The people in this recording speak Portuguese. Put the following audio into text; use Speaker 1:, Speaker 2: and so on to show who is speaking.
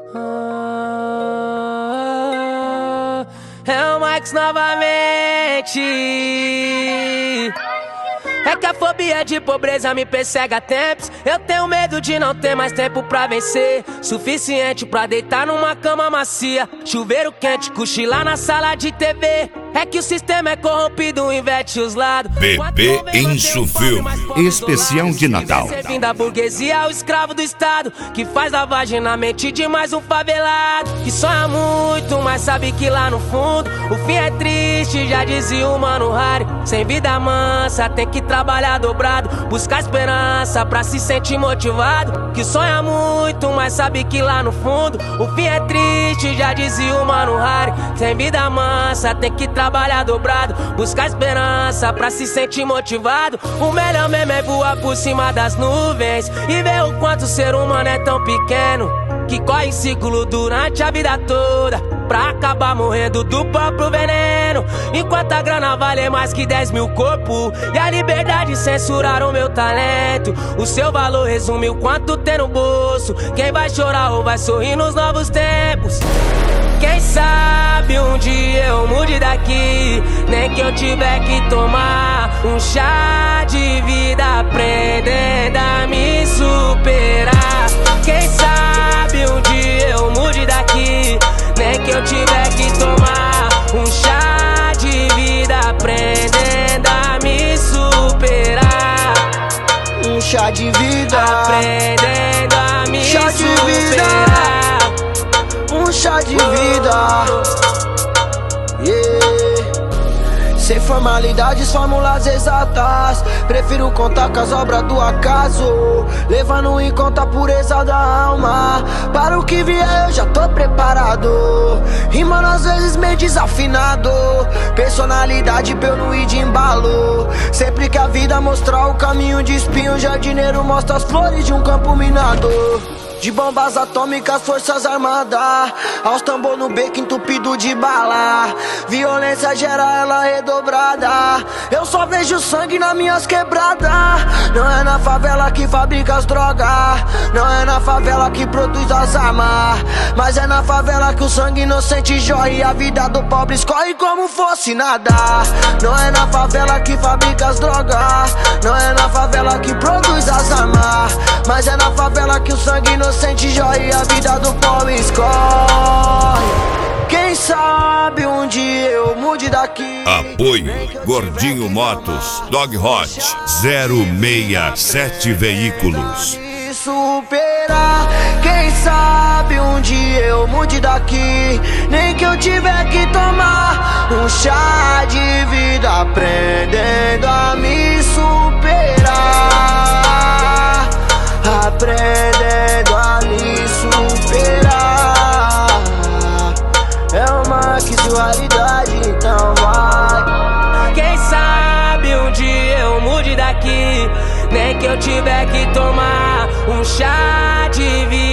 Speaker 1: É o Max novamente. É que a fobia de pobreza me persegue há tempos. Eu tenho medo de não ter mais tempo pra vencer. Suficiente pra deitar numa cama macia, chuveiro quente, cochilar na sala de TV. É que o sistema é corrompido, inverte os lados.
Speaker 2: Bebê Enzo Filme, especial de Natal.
Speaker 1: Servindo a burguesia, o escravo do Estado, que faz lavagem na mente de mais um favelado, que sonha muito, mas sabe que lá no fundo o fim é triste, já dizia o Mano Hari. Sem vida mansa, tem que trabalhar dobrado, buscar esperança pra se sentir motivado. Que sonha muito, mas sabe que lá no fundo o fim é triste, já dizia o Mano Hari. Sem vida mansa, tem que trabalhar dobrado, buscar esperança pra se sentir motivado. O melhor mesmo é voar por cima das nuvens e ver o quanto o ser humano é tão pequeno, que corre em ciclo durante a vida toda, pra acabar morrendo do próprio veneno. Enquanto a grana vale mais que 10 mil corpos e a liberdade censurar o meu talento, o seu valor resume o quanto tem no bolso. Quem vai chorar ou vai sorrir nos novos tempos? Quem sabe um dia eu mude daqui, nem que eu tiver que tomar um chá de vida, aprendendo a me superar. Quem sabe um dia eu mude daqui, nem que eu tiver que tomar um chá de vida, aprendendo a me superar.
Speaker 3: Um chá de vida,
Speaker 1: aprendendo a me
Speaker 3: chá de
Speaker 1: superar.
Speaker 3: Um chá de vida, yeah. Sem formalidades, fórmulas exatas, prefiro contar com as obras do acaso, levando em conta a pureza da alma. Para o que vier eu já tô preparado, rimando às vezes meio desafinado, personalidade pra eu não ir de embalo. Sempre que a vida mostrar o caminho de espinho, o jardineiro mostra as flores de um campo minado. De bombas atômicas, forças armadas, aos tambor no beco entupido de bala. Violência gera ela redobrada, eu só vejo sangue nas minhas quebradas. Não é na favela que fabrica as drogas, não é na favela que produz as armas, mas é na favela que o sangue inocente jorra e a vida do pobre escorre como fosse nada. Não é na favela que fabrica as drogas, não é na favela que produz as armas, mas é na favela que o sangue inocente jorra e a vida do pobre escorre. Quem sabe um dia eu mude daqui.
Speaker 2: Apoio Gordinho Motos, Dog Hot 067 Veículos.
Speaker 3: Superar. Quem sabe um dia eu mude daqui, nem que eu tiver que tomar um chá de vida, aprendendo a me superar, aprendendo a me superar. É uma casualidade, então vai.
Speaker 1: Quem sabe um dia eu mude daqui, nem que eu tiver que tomar um chá de vida,